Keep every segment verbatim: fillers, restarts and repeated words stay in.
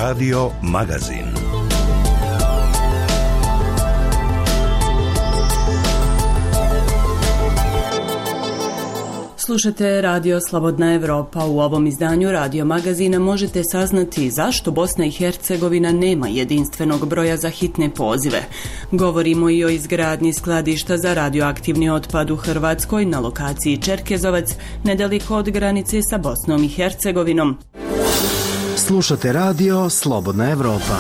Radio Magazin. Slušate Radio Slobodna Evropa. U ovom izdanju Radio Magazina možete saznati zašto Bosna i Hercegovina nema jedinstvenog broja za hitne pozive. Govorimo i o izgradnji skladišta za radioaktivni otpad u Hrvatskoj na lokaciji Čerkezovac, nedaleko od granice sa Bosnom i Hercegovinom. Slušate Radio Slobodna Evropa.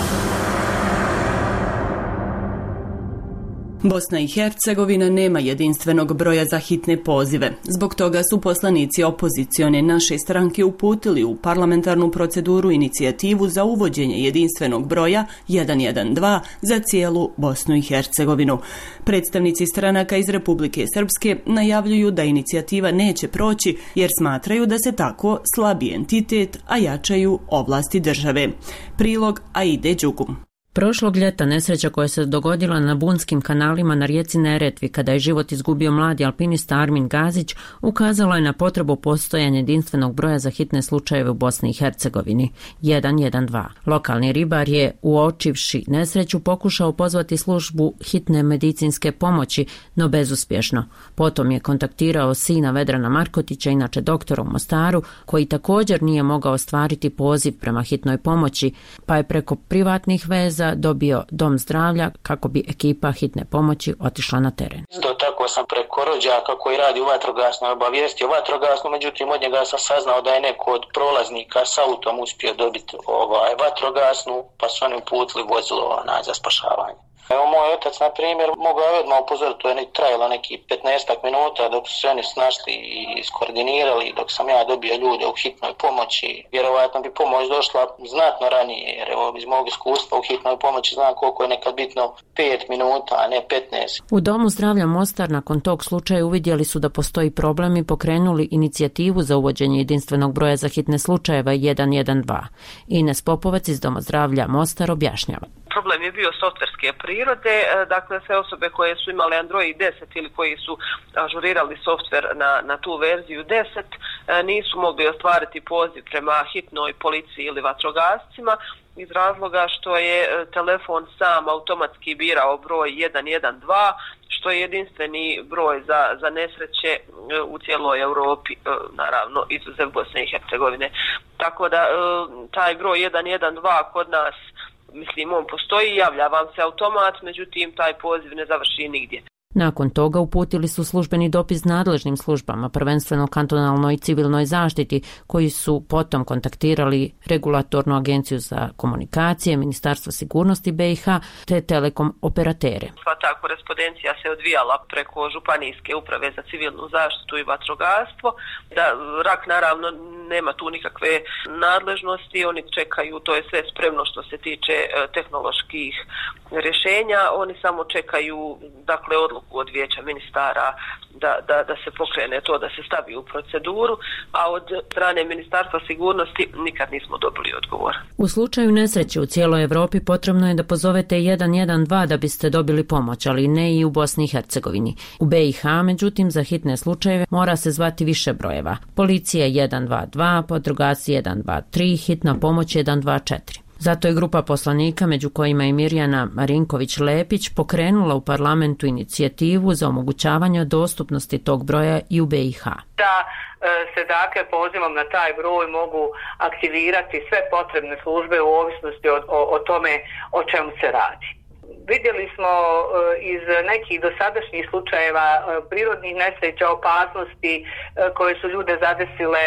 Bosna i Hercegovina nema jedinstvenog broja za hitne pozive. Zbog toga su poslanici opozicione naše stranke uputili u parlamentarnu proceduru inicijativu za uvođenje jedinstvenog broja jedan jedan dva za cijelu Bosnu i Hercegovinu. Predstavnici stranaka iz Republike Srpske najavljuju da inicijativa neće proći jer smatraju da se tako slabi entitet, a jačaju ovlasti države. Prilog Aide Đugum. Prošlog ljeta nesreća koja se dogodila na bunskim kanalima na rijeci Neretvi kada je život izgubio mladi alpinista Armin Gazić ukazala je na potrebu postojanja jedinstvenog broja za hitne slučajeve u Bosni i Hercegovini jedan jedan dva. Lokalni ribar je, uočivši nesreću, pokušao pozvati službu hitne medicinske pomoći, no bezuspješno. Potom je kontaktirao sina Vedrana Markotića, inače doktora u Mostaru, koji također nije mogao ostvariti poziv prema hitnoj pomoći, pa je preko privatnih veza dobio dom zdravlja kako bi ekipa hitne pomoći otišla na teren. Isto tako sam preko rođaka koji radi u vatrogasnoj obavijestio vatrogasnu, međutim od njega sam saznao da je neko od prolaznika s autom uspio dobiti ovaj vatrogasnu, pa su oni uputili vozilo na za spašavanje. Evo moj otac, na primjer, mogao je odmah upozoriti, to je trajalo neki petnaestak minuta dok su se oni snašli i iskoordinirali, dok sam ja dobio ljude u hitnoj pomoći. Vjerovatno bi pomoć došla znatno ranije, jer evo iz mog iskustva u hitnoj pomoći znam koliko je nekad bitno pet minuta, a ne petnaest. U Domu zdravlja Mostar nakon tog slučaja uvidjeli su da postoji problem i pokrenuli inicijativu za uvođenje jedinstvenog broja za hitne slučajeva jedan jedan dva. Ines Popovac iz Doma zdravlja Mostar objašnjava. Problem je bio softverske prirode, dakle sve osobe koje su imale Android deset ili koji su ažurirali softver na, na tu verziju deset nisu mogli ostvariti poziv prema hitnoj policiji ili vatrogascima iz razloga što je telefon sam automatski birao broj jedan jedan dva, što je jedinstveni broj za, za nesreće u cijeloj Europi, naravno izuzev Bosne i Hercegovine. Tako da taj broj jedan jedan dva kod nas, mislim, on postoji, javlja vam se automat, međutim taj poziv ne završi nigdje. Nakon toga uputili su službeni dopis nadležnim službama, prvenstveno kantonalnoj i civilnoj zaštiti, koji su potom kontaktirali Regulatornu agenciju za komunikacije, Ministarstvo sigurnosti B i H te telekom operatere. Sva ta korespondencija se odvijala preko Županijske uprave za civilnu zaštitu i vatrogastvo. Da, rak naravno nema tu nikakve nadležnosti, oni čekaju, to je sve spremno što se tiče tehnoloških rješenja, oni samo čekaju, dakle, odluku od vijeća ministara da, da, da se pokrene to, da se stavi u proceduru, a od strane Ministarstva sigurnosti nikad nismo dobili odgovor. U slučaju nesreće u cijeloj Europi potrebno je da pozovete jedan jedan dva da biste dobili pomoć, ali ne i u Bosni i Hercegovini. U B i H, međutim, za hitne slučajeve mora se zvati više brojeva. Policija jedan dva dva, vatrogasci jedan dva tri, hitna pomoć jedan dva četiri. Zato je grupa poslanika, među kojima je Mirjana Marinković-Lepić, pokrenula u parlamentu inicijativu za omogućavanje dostupnosti tog broja i u B i H. Da se dakle pozivom na taj broj mogu aktivirati sve potrebne službe u ovisnosti o, o, o tome o čemu se radi. Vidjeli smo iz nekih dosadašnjih slučajeva prirodnih nesreća, opasnosti koje su ljude zadesile,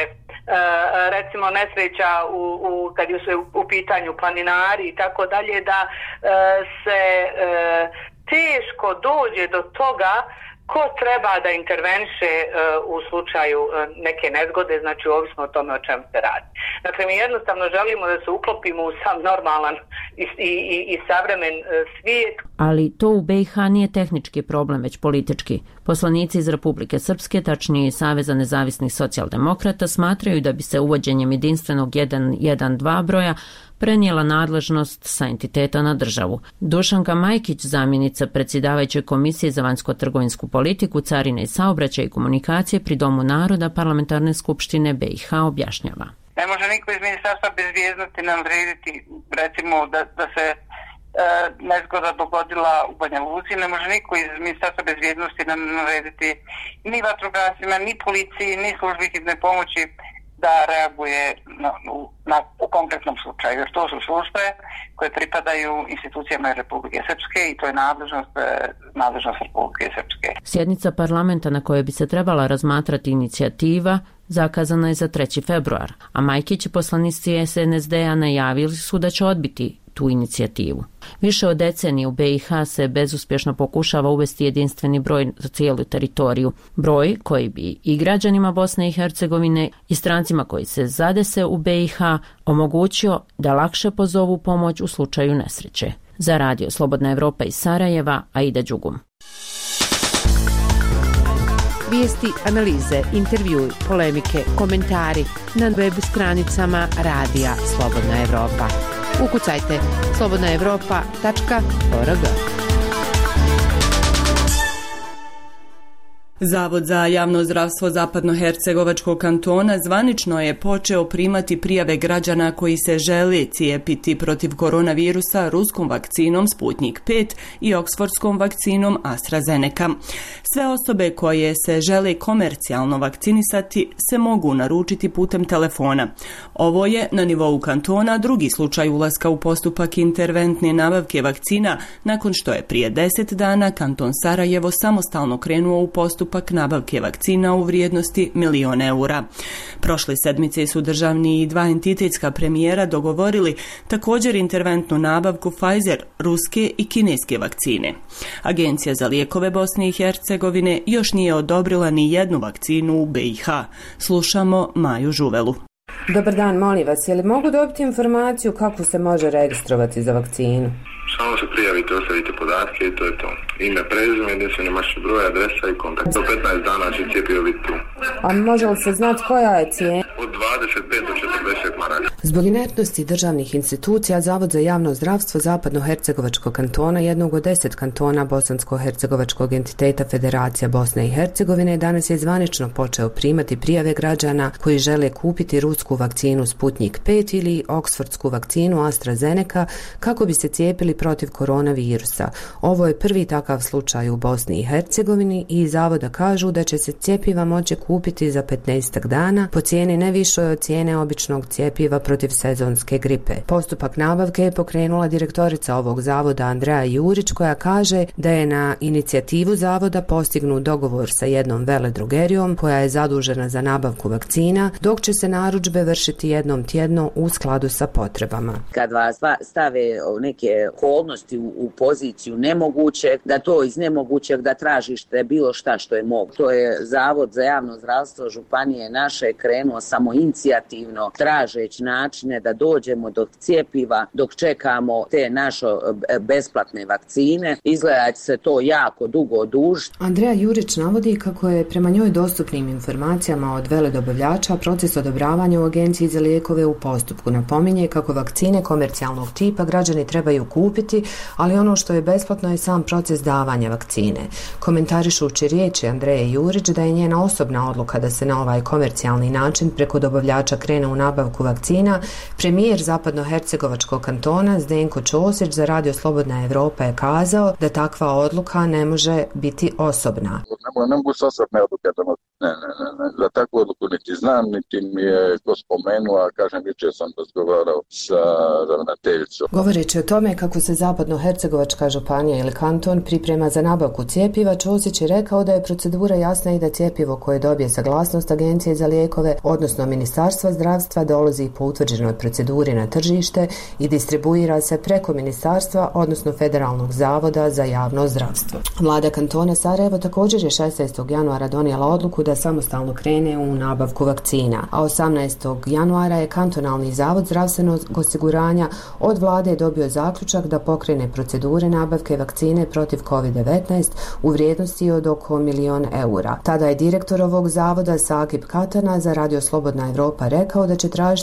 recimo nesreća u, u, kad su u pitanju planinari i tako dalje, da se teško dođe do toga ko treba da interveniše uh, u slučaju uh, neke nezgode, znači ovisno o tome o čemu se radi. Dakle, mi jednostavno želimo da se uklopimo u sam normalan i, i, i savremen uh, svijet. Ali to u B i H nije tehnički problem, već politički. Poslanici iz Republike Srpske, tačnije Saveza nezavisnih socijaldemokrata, smatraju da bi se uvođenjem jedinstvenog jedan jedan dva broja prenijela nadležnost sa entiteta na državu. Dušanka Majkić, zamjenica predsjedavajuće komisije za vanjsko-trgovinsku politiku, carine i saobraćaj i komunikacije pri Domu naroda Parlamentarne skupštine B i H, objašnjava. Ne može niko iz Ministarstva bezbjednosti nam vrediti, recimo da, da se e, nezgoda dogodila u Banja Luci, ne može niko iz Ministarstva bezbjednosti nam narediti ni vatrogascima, ni policiji, ni službi hitne pomoći da reaguje na, na, u konkretnom slučaju, jer to su službe koje pripadaju institucijama Republike Srpske i to je nadležnost, nadležnost Republike Srpske. Sjednica parlamenta na kojoj bi se trebala razmatrati inicijativa zakazana je za treći februar, a Majkić i poslanici es en es de a najavili su da će odbiti tu inicijativu. Više od decenije u be i ha se bezuspješno pokušava uvesti jedinstveni broj za cijelu teritoriju. Broj koji bi i građanima Bosne i Hercegovine i strancima koji se zadese u be i ha omogućio da lakše pozovu pomoć u slučaju nesreće. Za radio Slobodna Evropa iz Sarajeva, Aida Đugum. Vijesti, analize, intervjui, polemike, komentari na web stranicama Radija Slobodna Evropa. Ukucajte slobodna evropa tačka org. Zavod za javno zdravstvo Zapadnohercegovačkog kantona zvanično je počeo primati prijave građana koji se žele cijepiti protiv koronavirusa ruskom vakcinom Sputnik pet i oksfordskom vakcinom AstraZeneca. Sve osobe koje se žele komercijalno vakcinisati se mogu naručiti putem telefona. Ovo je na nivou kantona drugi slučaj ulaska u postupak interventne nabavke vakcina nakon što je prije deset dana kanton Sarajevo samostalno krenuo u postupak nabavke vakcina u vrijednosti milion eura. Prošle sedmice su državni i dva entitetska premijera dogovorili također interventnu nabavku Pfizer, ruske i kineske vakcine. Agencija za lijekove Bosne i Hercegovine još nije odobrila ni jednu vakcinu u be i ha. Slušamo Maju Žuvelu. Dobar dan, molim vas, je li mogu dobiti informaciju kako se može registrovati za vakcinu? Samo se prijavite, ostavite podatke i to je to. Ime, prezime, jedinstveni mašni broj, adresa i kontakt. Do petnaest dana će cjepivo biti tu. A može li se znati koja je cijena? Od dvadeset pet do četrdeset maraka. Zbog inertnosti državnih institucija, Zavod za javno zdravstvo Zapadnohercegovačkog kantona, jednog od deset kantona Bosansko-hercegovačkog entiteta Federacija Bosne i Hercegovine, danas je zvanično počeo primati prijave građana koji žele kupiti rusku vakcinu Sputnik pet ili oksfordsku vakcinu AstraZeneca kako bi se cijepili protiv koronavirusa. Ovo je prvi takav slučaj u Bosni i Hercegovini i iz zavoda kažu da će se cjepiva moći kupiti za petnaest dana po cijeni ne višoj od cijene običnog cjepiva protiv sezonske gripe. Postupak nabavke je pokrenula direktorica ovog zavoda Andreja Jurić, koja kaže da je na inicijativu zavoda postignut dogovor sa jednom veledrogerijom koja je zadužena za nabavku vakcina, dok će se narudžbe vršiti jednom tjedno u skladu sa potrebama. Kad vas stave neke okolnosti u, u poziciju nemogućeg, da to iz nemogućeg da tražište bilo šta što je moguće. To je Zavod za javno zdravstvo županije naše krenuo samo inicijativno tražeći načine da dođemo do cjepiva dok čekamo te naše besplatne vakcine. Izgleda će se to jako dugo dužiti. Andreja Jurić navodi kako je prema njoj dostupnim informacijama od veledobavljača proces odobravanja u Agenciji za lijekove u postupku. Napominje kako vakcine komercijalnog tipa građani trebaju kupiti, ali ono što je besplatno je sam proces davanja vakcine. Komentarišući riječi Andreje Jurić da je njena osobna odluka da se na ovaj komercijalni način preko dobavljača krene u nabavku vakcina, premijer Zapadnohercegovačkog kantona Zdenko Ćosić za radio Slobodna Evropa je kazao da takva odluka ne može biti osobna. Ne, ne mogu s osobne odluke donositi. Ne, ne, ne, ne. Za takvu odluku niti znam, niti mi je ko spomenuo, a kažem, jučer sam razgovarao sa ravnateljicom. Govoreći o tome kako se Zapadnohercegovačka županija ili kanton priprema za nabavku cjepiva, Ćosić je rekao da je procedura jasna i da cjepivo koje dobije saglasnost Agencije za lijekove, odnosno Ministarstva zdravstva, dolazi po utvrđenoj proceduri na tržište i distribuira se preko Ministarstva, odnosno Federalnog zavoda za javno zdravstvo. Vlada kantona Sarajevo također je šesnaestog januara donijela odluku da samostalno krene u nabavku vakcina, a osamnaestog januara je kantonalni zavod zdravstvenog osiguranja od vlade dobio zaključak da pokrene procedure nabavke vakcine protiv kovid devetnaest u vrijednosti od oko milion eura. Tada je direktor ovog zavoda Sakib Katana za radio Slobodna Evropa rekao da će tražiti mišljenje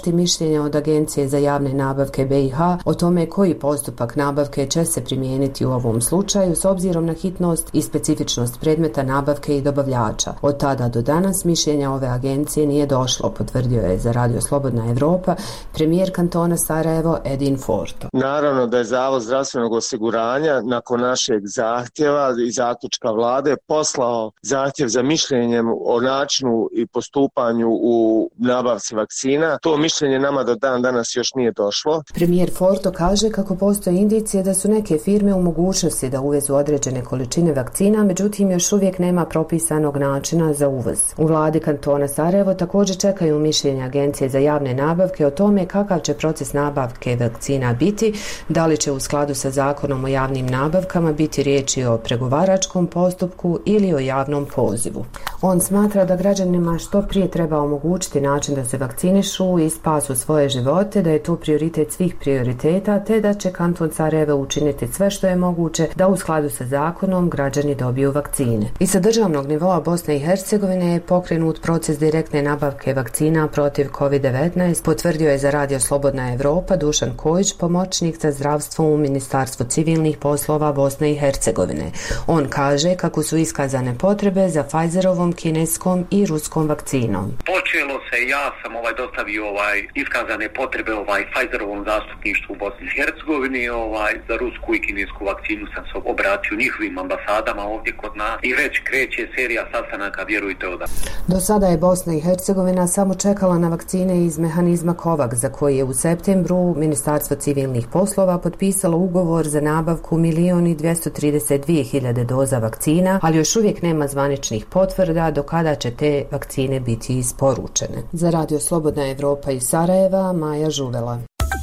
mišljenja od Agencije za javne nabavke B i H o tome koji postupak nabavke će se primijeniti u ovom slučaju s obzirom na hitnost i specifičnost predmeta nabavke i dobavljača. Od tada do danas mišljenja ove agencije nije došlo, potvrdio je za Radio Slobodna Evropa premijer kantona Sarajevo Edin Forto. Naravno da je Zavod zdravstvenog osiguranja nakon našeg zahtjeva i zaključka vlade poslao zahtjev za mišljenjem o načinu i postupanju u nabavci vakcina. To mišljenje nama do dan danas još nije došlo. Premijer Forto kaže kako postoje indicije da su neke firme u mogućnosti da uvezu određene količine vakcina, međutim još uvijek nema propisanog načina za uvoz. U vladi kantona Sarajevo također čekaju mišljenje Agencije za javne nabavke o tome kakav će proces nabavke vakcina biti, da li će u skladu sa zakonom o javnim nabavkama biti riječi o pregovaračkom postupku ili o javnom pozivu. On smatra da građanima što prije treba omogućiti način da se vakcinišu i spasu svoje živote, da je to prioritet svih prioriteta, te da će kanton Sarajevo učiniti sve što je moguće da u skladu sa zakonom građani dobiju vakcine. I sa državnog nivoa Bosne i Hercegovine je pokrenut proces direktne nabavke vakcina protiv kovid devetnaest, potvrdio je za Radio Slobodna Evropa Dušan Kojić, pomoćnik za zdravstvo u Ministarstvu civilnih poslova Bosne i Hercegovine. On kaže kako su iskazane potrebe za Pfizerovom, kineskom i ruskom vakcinom. Počelo se, ja sam ovaj dostavio ovaj iskazane potrebe ovaj Pfizerovom zastupništvu u Bosni i Hercegovini, ovaj za rusku i kinesku vakcinu sam se obratio njihovim ambasadama ovdje kod nas i već kreće serija sastanaka, vjerujte oda. Do sada je Bosna i Hercegovina samo čekala na vakcine iz mehanizma COVAX, za koji je u septembru Ministarstvo civilnih poslova potpisalo ugovor za nabavku milion i dvjesto trideset dvije hiljade doza vakcina, ali još uvijek nema zvaničnih potvrda do kada će te vakcine biti isporučene. Za Radio Slobodna Evropa iz Sarajeva, Maja Žuvela.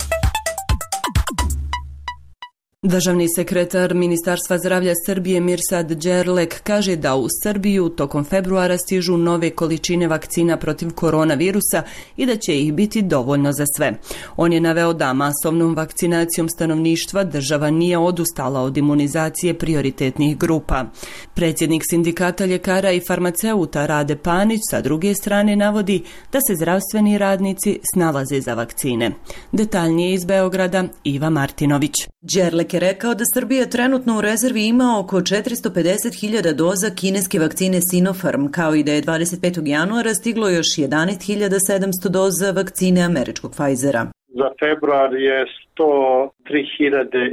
Državni sekretar Ministarstva zdravlja Srbije Mirsad Đerlek kaže da u Srbiju tokom februara stižu nove količine vakcina protiv koronavirusa i da će ih biti dovoljno za sve. On je naveo da masovnom vakcinacijom stanovništva država nije odustala od imunizacije prioritetnih grupa. Predsjednik sindikata ljekara i farmaceuta Rade Panić sa druge strane navodi da se zdravstveni radnici snalaze za vakcine. Detaljnije iz Beograda Iva Martinović. Đerlek je rekao da Srbija trenutno u rezervi ima oko četiristo pedeset hiljada doza kineske vakcine Sinopharm, kao i da je dvadeset petog januara stiglo još jedanaest hiljada sedamsto doza vakcine američkog Pfizera. Za februar je sto tri hiljade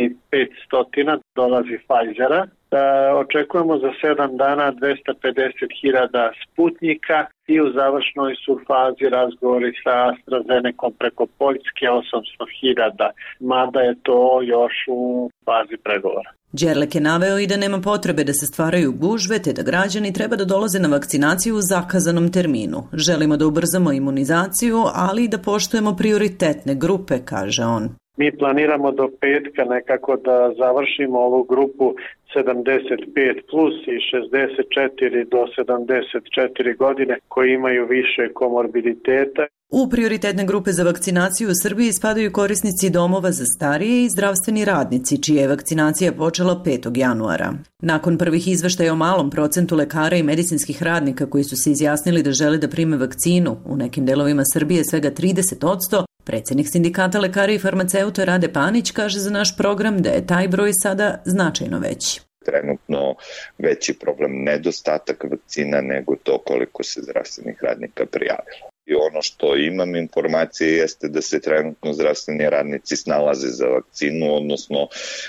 petsto dolazi Pfizera. Da očekujemo za sedam dana dvjesto pedeset hiljada Sputnika i u završnoj su fazi razgovori sa AstraZenecom preko Poljske osamsto hiljada, mada je to još u fazi pregovora. Đerlek je naveo i da nema potrebe da se stvaraju gužve, te da građani treba da dolaze na vakcinaciju u zakazanom terminu. Želimo da ubrzamo imunizaciju, ali i da poštujemo prioritetne grupe, kaže on. Mi planiramo do petka nekako da završimo ovu grupu sedamdeset pet plus i šezdeset četiri do sedamdeset četiri godine koji imaju više komorbiditeta. U prioritetne grupe za vakcinaciju u Srbiji spadaju korisnici domova za starije i zdravstveni radnici, čija je vakcinacija počela petog januara. Nakon prvih izveštaja o malom procentu lekara i medicinskih radnika koji su se izjasnili da žele da prime vakcinu, u nekim delovima Srbije svega trideset posto, predsjednik sindikata lekara i farmaceuta Rade Panić kaže za naš program da je taj broj sada značajno veći. Trenutno veći problem nedostatak vakcina nego to koliko se zdravstvenih radnika prijavilo. I ono što imam informacije jeste da se trenutno zdravstveni radnici snalaze za vakcinu, odnosno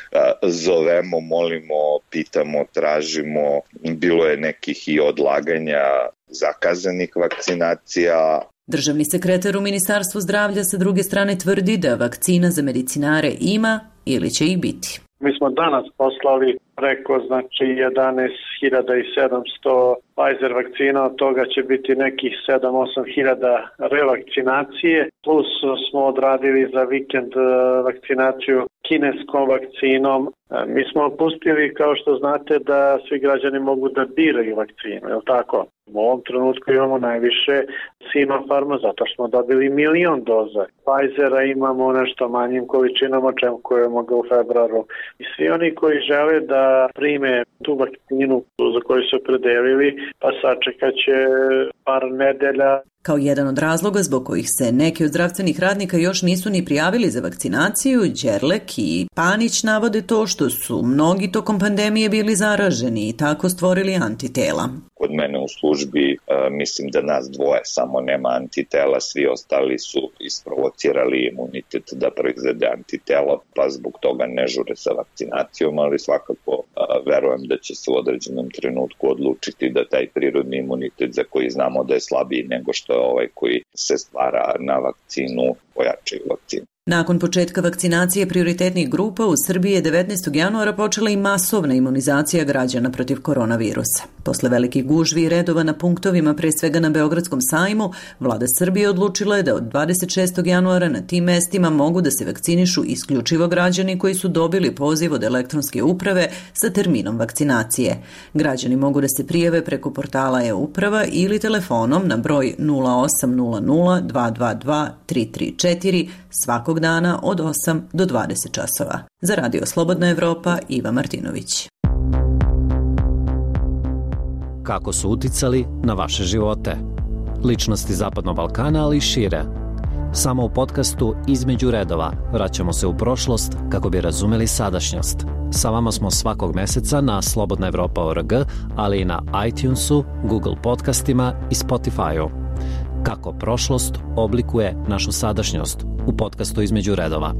zovemo, molimo, pitamo, tražimo. Bilo je nekih i odlaganja zakazanih vakcinacija. Državni sekretar u Ministarstvu zdravlja sa druge strane tvrdi da vakcina za medicinare ima ili će ih biti. Mi smo danas poslali preko znači jedanaest hiljada sedamsto Pfizer vakcina, od toga će biti nekih sedam do osam hiljada revakcinacije, plus smo odradili za vikend vakcinaciju kineskom vakcinom. Mi smo pustili, kao što znate, da svi građani mogu da biraju vakcinu, je li tako? U ovom trenutku imamo najviše Sinopharma, zato što smo dobili milion doza. Pfizera imamo nešto manjim količinama, očekujemo ga u februaru. I svi oni koji žele da prime tu vakcinu za koju su predelili, pa sačekat će par nedelja. Kao jedan od razloga zbog kojih se neki od zdravstvenih radnika još nisu ni prijavili za vakcinaciju, Đerlek i Panić navode to što su mnogi tokom pandemije bili zaraženi i tako stvorili antitela. Kod mene u službi mislim da nas dvoje samo nema antitela, svi ostali su isprovocirali imunitet da proizvede antitelo, pa zbog toga ne žure sa vakcinacijom, ali svakako verujem da će se u određenom trenutku odlučiti da taj prirodni imunitet za koji znamo da je slabiji nego što je ovaj koji se stvara na vakcinu pojačaju vakcinu. Nakon početka vakcinacije prioritetnih grupa u Srbiji je devetnaestog januara počela i masovna imunizacija građana protiv koronavirusa. Posle velikih gužvi i redova na punktovima, pre svega na Beogradskom sajmu, vlada Srbije odlučila je da od dvadeset šestog januara na tim mestima mogu da se vakcinišu isključivo građani koji su dobili poziv od elektronske uprave sa terminom vakcinacije. Građani mogu da se prijave preko portala e-uprava ili telefonom na broj nula osam nula nula dva dva dva tri tri četiri svakog dana od osam do dvadeset časova. Za Radio Slobodna Evropa, Iva Martinović. Kako su uticali na vaše živote? Ličnosti Zapadnog Balkana, ali i šire. Samo u podcastu Između redova vraćamo se u prošlost kako bi razumeli sadašnjost. Sa vama smo svakog meseca na slobodna evropa tačka org, ali i na iTunesu, Google podcastima i Spotify-u. Kako prošlost oblikuje našu sadašnjost u podcastu Između redova.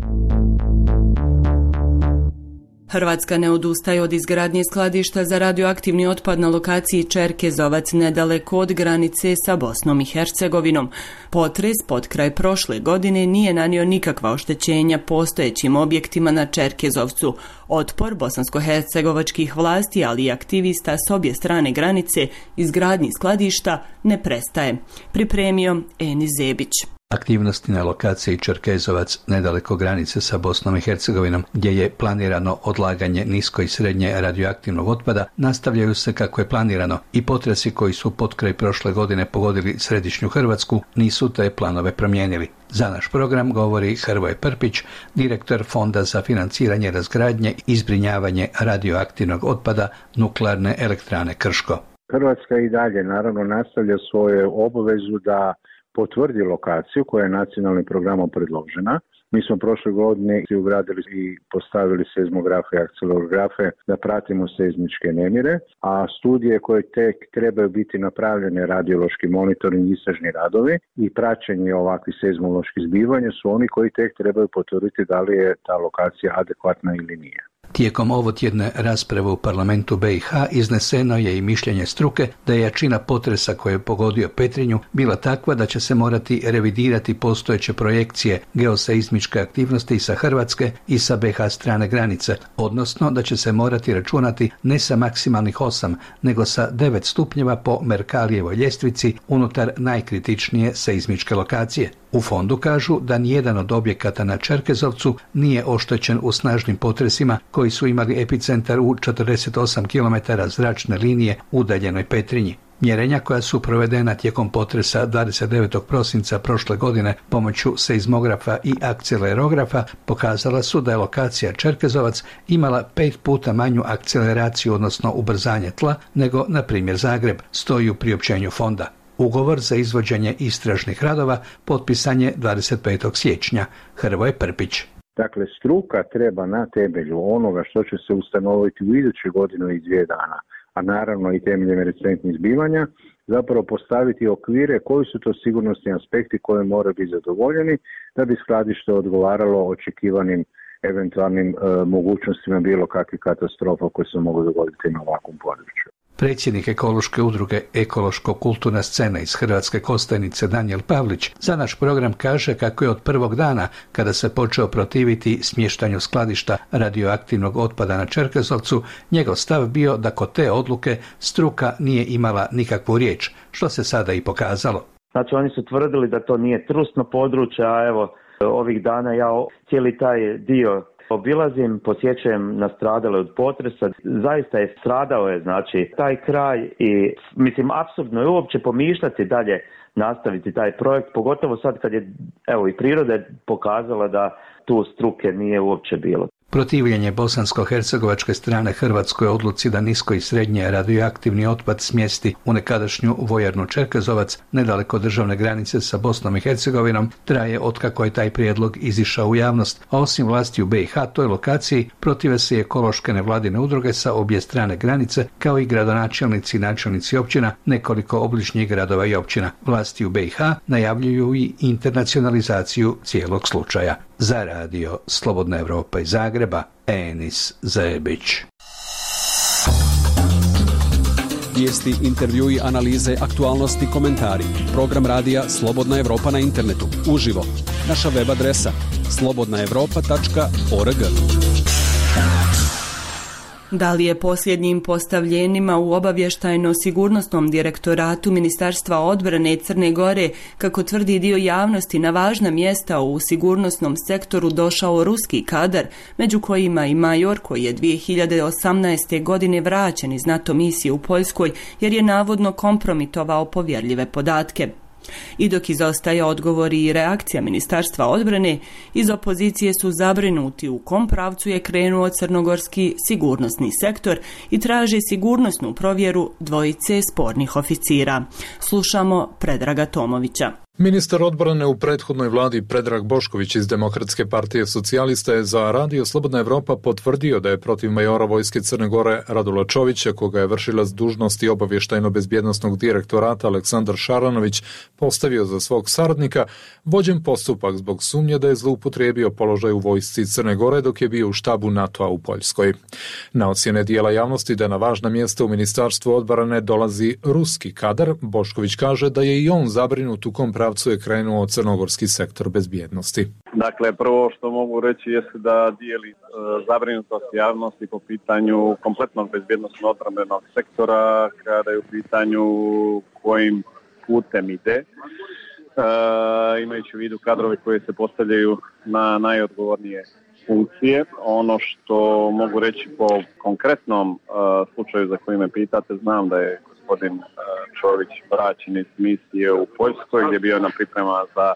Hrvatska ne odustaje od izgradnje skladišta za radioaktivni otpad na lokaciji Čerkezovac nedaleko od granice sa Bosnom i Hercegovinom. Potres pod kraj prošle godine nije nanio nikakva oštećenja postojećim objektima na Čerkezovcu. Otpor bosansko-hercegovačkih vlasti, ali i aktivista s obje strane granice izgradnji skladišta ne prestaje. Pripremio Eni Zebić. Aktivnosti na lokaciji Čerkezovac nedaleko granice sa Bosnom i Hercegovinom, gdje je planirano odlaganje nisko i srednje radioaktivnog otpada, nastavljaju se kako je planirano i potresi koji su potkraj prošle godine pogodili središnju Hrvatsku nisu te planove promijenili. Za naš program govori Hrvoje Prpić, direktor Fonda za financiranje razgradnje i zbrinjavanje radioaktivnog otpada Nuklearne elektrane Krško. Hrvatska i dalje naravno nastavlja svoju obavezu da potvrdi lokaciju koja je nacionalnim programom predložena. Mi smo prošle godine ugradili i postavili seizmografe i akcelerografe da pratimo seizmičke nemire, a studije koje tek trebaju biti napravljene, radiološki monitoring, istražni radovi i praćenje ovakvih seizmoloških zbivanja su oni koji tek trebaju potvrditi da li je ta lokacija adekvatna ili nije. Tijekom ovotjedne rasprave u parlamentu B i H izneseno je i mišljenje struke da je jačina potresa koji je pogodio Petrinju bila takva da će se morati revidirati postojeće projekcije geoseizmičke aktivnosti sa Hrvatske i sa B i H strane granice, odnosno da će se morati računati ne sa maksimalnih osam, nego sa devet stupnjeva po Merkalijevoj ljestvici unutar najkritičnije seizmičke lokacije. U fondu kažu da nijedan od objekata na Čerkezovcu nije oštećen u snažnim potresima koji su imali epicentar u četrdeset osam kilometara zračne linije udaljenoj Petrinji. Mjerenja koja su provedena tijekom potresa dvadeset devetog prosinca prošle godine pomoću seizmografa i akcelerografa pokazala su da je lokacija Čerkezovac imala pet puta manju akceleraciju, odnosno ubrzanje tla, nego, na primjer, Zagreb, stoji u priopćenju fonda. Ugovor za izvođenje istražnih radova potpisan je dvadeset petog siječnja. Hrvoje Prpić. Dakle, struka treba na temelju onoga što će se ustanoviti u idućoj godinu i dvije dana, a naravno i temeljem recentnih zbivanja, zapravo postaviti okvire koji su to sigurnosni aspekti koji moraju biti zadovoljeni da bi skladište odgovaralo očekivanim eventualnim e, mogućnostima bilo kakvih katastrofa koje se mogu dogoditi na ovakvom području. Predsjednik ekološke udruge Ekološko-kulturna scena iz Hrvatske Kostajnice Danijel Pavlić za naš program kaže kako je od prvog dana kada se počeo protiviti smještanju skladišta radioaktivnog otpada na Čerkezovcu, njegov stav bio da kod te odluke struka nije imala nikakvu riječ, što se sada i pokazalo. Znači oni su tvrdili da to nije trusno područje, a evo ovih dana ja cijeli taj dio obilazim, posjećujem nastradale od potresa, zaista je stradao je znači taj kraj i mislim apsurdno je uopće pomišljati dalje nastaviti taj projekt, pogotovo sad kad je evo i priroda pokazala da tu struke nije uopće bilo. Protivljenje bosansko-hercegovačke strane Hrvatskoj odluci da nisko i srednje radioaktivni otpad smjesti u nekadašnju vojarnu Čerkezovac nedaleko državne granice sa Bosnom i Hercegovinom traje otkako je taj prijedlog izišao u javnost, a osim vlasti u B i H toj lokaciji protive se i ekološke nevladine udruge sa obje strane granice, kao i gradonačelnici i načelnici općina nekoliko obližnjih gradova i općina. Vlasti u B i H najavljuju i internacionalizaciju cijelog slučaja. Za radio Slobodna Evropa iz Zagreba, Enis Zebić. Vijesti, intervjui, analize, aktualnosti, komentari. Program radija Slobodna Evropa na internetu. Uživo. Naša web adresa slobodna evropa tačka org. Da li je posljednjim postavljenima u obavještajno-sigurnosnom direktoratu Ministarstva odbrane Crne Gore, kako tvrdi dio javnosti, na važna mjesta u sigurnosnom sektoru došao ruski kadar, među kojima i major koji je dvije hiljade osamnaeste. godine vraćen iz NATO misije u Poljskoj jer je navodno kompromitovao povjerljive podatke. I dok izostaje odgovori i reakcija Ministarstva odbrane, iz opozicije su zabrinuti u kom pravcu je krenuo crnogorski sigurnosni sektor i traže sigurnosnu provjeru dvojice spornih oficira. Slušamo Predraga Tomovića. Ministar odbrane u prethodnoj vladi Predrag Bošković iz Demokratske partije socijalista je za radio Slobodna Evropa potvrdio da je protiv majora vojske Crne Gore Radula Čovića, koga je vršilac dužnosti obavještajno-bezbjednosnog direktorata Aleksandar Šaranović postavio za svog saradnika, vođen postupak zbog sumnje da je zloupotrijebio položaj u vojsci Crne Gore dok je bio u štabu NATO-a u Poljskoj. Na ocjene dijela javnosti da na važna mjesta u Ministarstvu odbrane dolazi ruski kadar, Bošković kaže da je i on zabrinut u kom pravcu je krenuo crnogorski sektor bezbjednosti. Dakle, prvo što mogu reći jeste da dijeli e, zabrinutost javnosti po pitanju kompletnog bezbjednosnog odbrambenog sektora kada je u pitanju kojim putem ide. E, imajući u vidu kadrove koje se postavljaju na najodgovornije funkcije. Ono što mogu reći po konkretnom e, slučaju za koji me pitate, znam da je gospodin Čović vraćen iz misije u Poljskoj gdje je bio na priprema za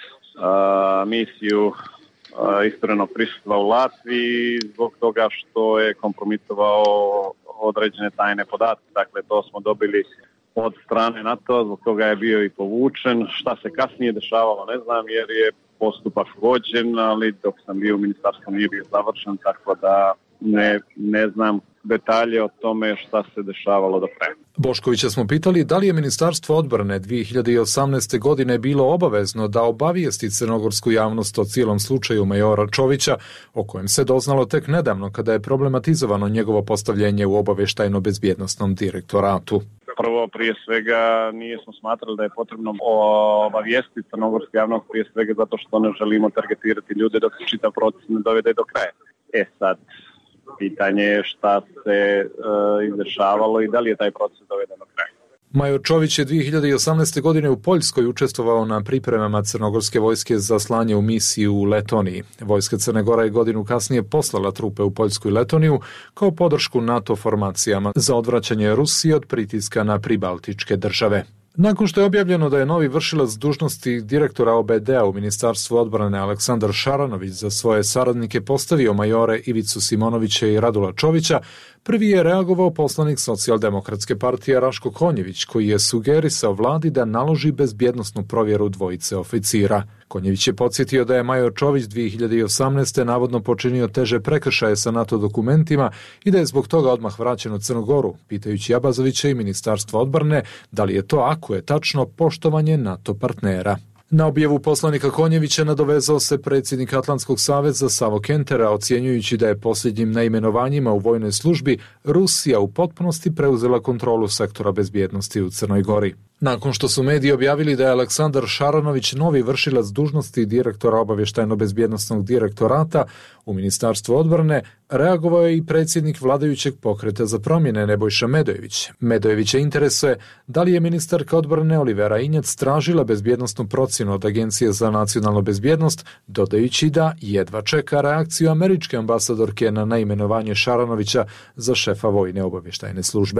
uh, misiju uh, isturenog prisustva u Latviji zbog toga što je kompromitovao određene tajne podatke. Dakle, to smo dobili od strane NATO, zbog toga je bio i povučen. Šta se kasnije dešavalo ne znam jer je postupak vođen, ali dok sam bio u ministarstvu nije bio završen, tako da ne, ne znam detalje o tome šta se dešavalo do pre. Boškovića smo pitali da li je Ministarstvo odbrane dvije hiljade osamnaeste. godine bilo obavezno da obavijesti crnogorsku javnost o cijelom slučaju majora Čovića, o kojem se doznalo tek nedavno kada je problematizovano njegovo postavljenje u obavještajno-bezbjednosnom direktoratu. Prvo, prije svega, nije smo smatrali da je potrebno obavijestiti crnogorsku javnost prije svega zato što ne želimo targetirati ljude dok se čitav proces ne dovede do kraja. E sad, pitanje je šta se uh, izdešavalo i da li je taj proces doveden do kraja. Major Čović je dvije hiljade osamnaeste. godine u Poljskoj učestvovao na pripremama crnogorske vojske za slanje u misiju u Letoniji. Vojska Crne Gore je godinu kasnije poslala trupe u Poljsku i Letoniju kao podršku NATO formacijama za odvraćanje Rusije od pritiska na pribaltičke države. Nakon što je objavljeno da je novi vršilac dužnosti direktora O B D-a u Ministarstvu odbrane Aleksandar Šaranović za svoje saradnike postavio majore Ivicu Simonovića i Radula Čovića, prvi je reagovao poslanik Socijaldemokratske partije Raško Konjević, koji je sugerisao vladi da naloži bezbjednosnu provjeru dvojice oficira. Konjević je podsjetio da je major Čović dvije hiljade osamnaeste. navodno počinio teže prekršaje sa NATO dokumentima i da je zbog toga odmah vraćen u Crnu Goru, pitajući Abazovića i Ministarstva odbrane da li je to, ako je tačno, poštovanje NATO partnera. Na objavu poslanika Konjevića nadovezao se predsjednik Atlantskog saveza Savo Kentera, ocjenjujući da je posljednjim neimenovanjima u vojnoj službi Rusija u potpunosti preuzela kontrolu sektora bezbjednosti u Crnoj Gori. Nakon što su mediji objavili da je Aleksandar Šaranović novi vršilac dužnosti direktora obavještajno-bezbjednosnog direktorata u Ministarstvu odbrane, reagovao je i predsjednik vladajućeg pokreta za promjene Nebojša Medojević. Medojevića interesuje da li je ministarka odbrane Olivera Injac tražila bezbjednosnu procjenu od Agencije za nacionalnu bezbjednost, dodajući da jedva čeka reakciju američke ambasadorke na naimenovanje Šaranovića za šefa vojne obavještajne službe.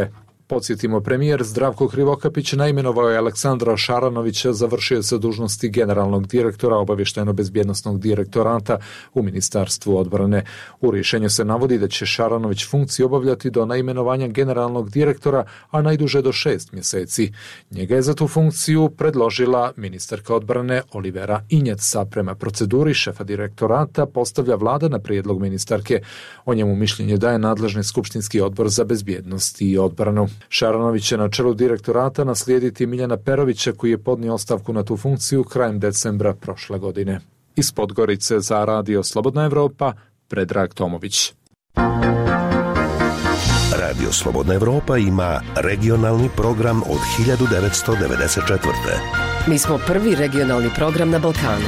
Podsjetimo, premijer Zdravko Krivokapić naimenovao je Aleksandra Šaranovića za vršioca dužnosti generalnog direktora obavještajno-bezbjednosnog direktorata u Ministarstvu odbrane. U rješenju se navodi da će Šaranović funkciju obavljati do naimenovanja generalnog direktora, a najduže do šest mjeseci. Njega je za tu funkciju predložila ministarka odbrane Olivera Injaca. Prema proceduri šefa direktorata postavlja vlada na prijedlog ministarke. O njemu mišljenje daje nadležni skupštinski odbor za bezbjednost i odbranu. Šaranović će na čelu direktorata naslijediti Miljana Perovića, koji je podnio ostavku na tu funkciju krajem decembra prošle godine. Iz Podgorice za Radio Slobodna Evropa, Predrag Tomović. Radio Slobodna Evropa ima regionalni program od hiljadu devetsto devedeset četvrte. Mi smo prvi regionalni program na Balkanu.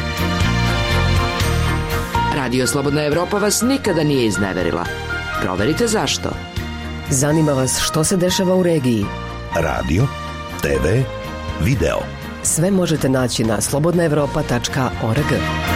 Radio Slobodna Evropa vas nikada nije izneverila. Proverite zašto. Zanima vas što se dešava u regiji. Radio, te ve, video. Sve možete naći na slobodna evropa tačka org.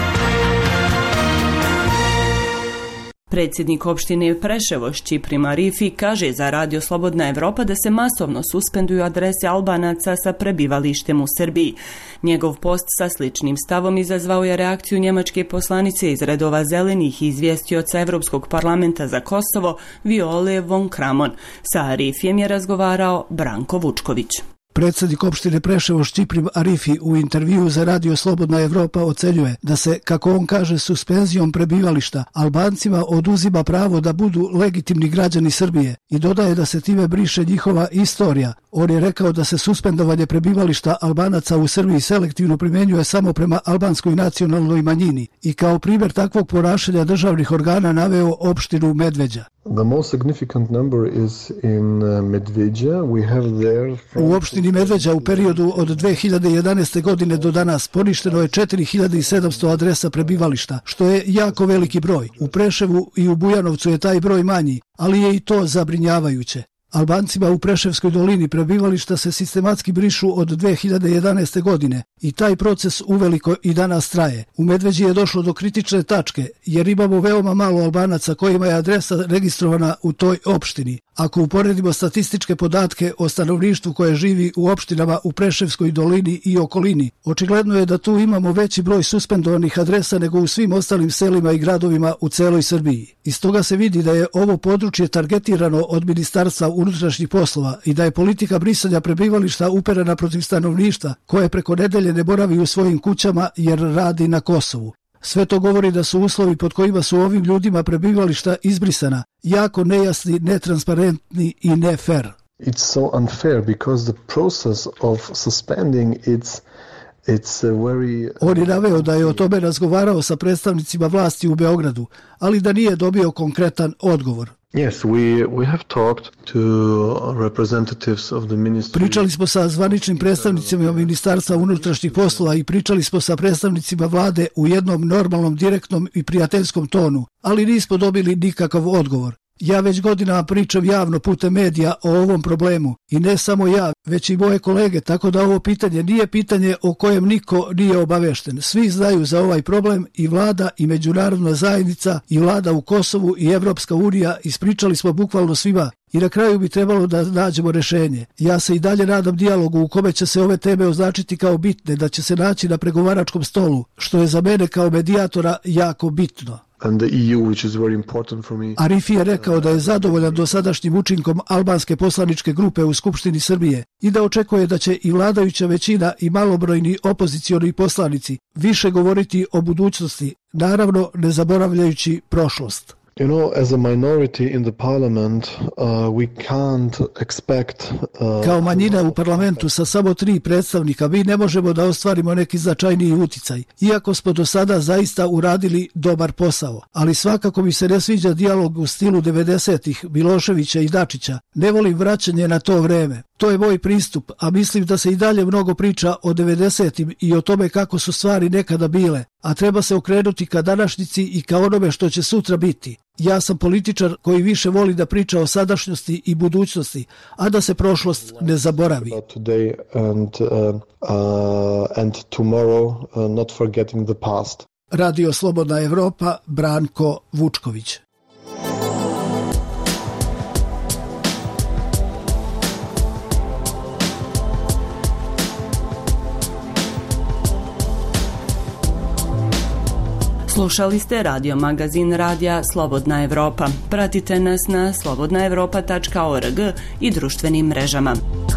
Predsjednik opštine Preševo Šćiprim Arifi kaže za Radio Slobodna Evropa da se masovno suspenduju adrese Albanaca sa prebivalištem u Srbiji. Njegov post sa sličnim stavom izazvao je reakciju njemačke poslanice iz redova zelenih i izvjestioca Evropskog parlamenta za Kosovo Viole von Kramon. Sa Arifijem je razgovarao Branko Vučković. Predsjednik opštine Preševo Šćiprim Arifi u intervjuu za Radio Slobodna Evropa ocenjuje da se, kako on kaže, suspenzijom prebivališta Albancima oduzima pravo da budu legitimni građani Srbije i dodaje da se time briše njihova istorija. On je rekao da se suspendovanje prebivališta Albanaca u Srbiji selektivno primjenjuje samo prema albanskoj nacionalnoj manjini i kao primjer takvog ponašanja državnih organa naveo opštinu Medveđa. The most significant number is in Medveđa. We have there from... U opštini Medveđa u periodu od dve hiljade jedanaeste. godine do danas poništeno je četiri hiljade sedamsto adresa prebivališta, što je jako veliki broj. U Preševu i u Bujanovcu je taj broj manji, ali je i to zabrinjavajuće. Albancima u Preševskoj dolini prebivališta se sistematski brišu od dve hiljade jedanaeste. godine i taj proces uveliko i danas traje. U Medveđi je došlo do kritične tačke jer imamo veoma malo Albanaca kojima je adresa registrovana u toj opštini. Ako uporedimo statističke podatke o stanovništvu koje živi u opštinama u Preševskoj dolini i okolini, očigledno je da tu imamo veći broj suspendovanih adresa nego u svim ostalim selima i gradovima u celoj Srbiji. Iz toga se vidi da je ovo područje targetirano od Ministarstva unutrašnjih poslova i da je politika brisanja prebivališta uperena protiv stanovništva koje preko nedelje ne boravi u svojim kućama jer radi na Kosovu. Sve to govori da su uslovi pod kojima su ovim ljudima prebivališta izbrisana jako nejasni, netransparentni i ne fair. It's so unfair because the process of suspending it's It's very... On je naveo da je o tome razgovarao sa predstavnicima vlasti u Beogradu, ali da nije dobio konkretan odgovor. Yes, we we have talked to representatives of the ministry. Pričali smo sa zvaničnim predstavnicima Ministarstva unutrašnjih poslova i pričali smo sa predstavnicima vlade u jednom normalnom, direktnom i prijateljskom tonu, ali nismo dobili nikakav odgovor. Ja već godinama pričam javno putem medija o ovom problemu i ne samo ja, već i moje kolege, tako da ovo pitanje nije pitanje o kojem niko nije obavešten. Svi znaju za ovaj problem i vlada i međunarodna zajednica i vlada u Kosovu i Evropska unija, ispričali smo bukvalno svima i na kraju bi trebalo da nađemo rešenje. Ja se i dalje nadam dijalogu u kome će se ove teme označiti kao bitne, da će se naći na pregovaračkom stolu, što je za mene kao medijatora jako bitno. And the E U, which is very important for me. Arifi je rekao da je zadovoljan dosadašnjim učinkom albanske poslaničke grupe u Skupštini Srbije i da očekuje da će i vladajuća većina i malobrojni opozicioni poslanici više govoriti o budućnosti, naravno ne zaboravljajući prošlost. You know, as a minority in the parliament, uh, we can't expect... Uh, Kao manjina u parlamentu sa samo tri predstavnika, mi ne možemo da ostvarimo neki značajniji uticaj, iako smo do sada zaista uradili dobar posao. Ali svakako mi se ne sviđa dijalog u stilu devedesetih Miloševića i Dačića. Ne volim vraćanje na to vreme. To je moj pristup, a mislim da se i dalje mnogo priča o devedesetim i o tome kako su stvari nekada bile, a treba se okrenuti ka današnjici i ka onome što će sutra biti. Ja sam političar koji više voli da priča o sadašnjosti i budućnosti, a da se prošlost ne zaboravi. Today and, uh, uh, and tomorrow, uh, not forgetting the past. Radio Slobodna Evropa, Branko Vučković. Slušali ste radio magazin Radija Slobodna Evropa. Pratite nas na slobodna evropa tačka org i društvenim mrežama.